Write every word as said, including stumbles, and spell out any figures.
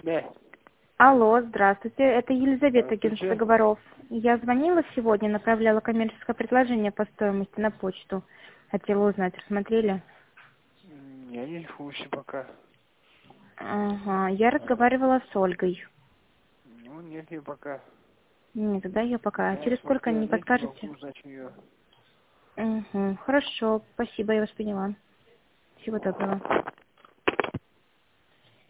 Да. Алло, здравствуйте. Это Елизавета, агентство Здравствуйте. договоров. Я звонила сегодня, направляла коммерческое предложение по стоимости на почту. Хотела узнать, рассмотрели? М, Я не в курсе пока. Ага, я разговаривала с Ольгой. Ну, нет ее пока. Нет, да, я пока. А Я через сколько, смотрю, не нет, не подскажете? могу узнать ее. Угу, хорошо, спасибо, я вас поняла. Всего доброго.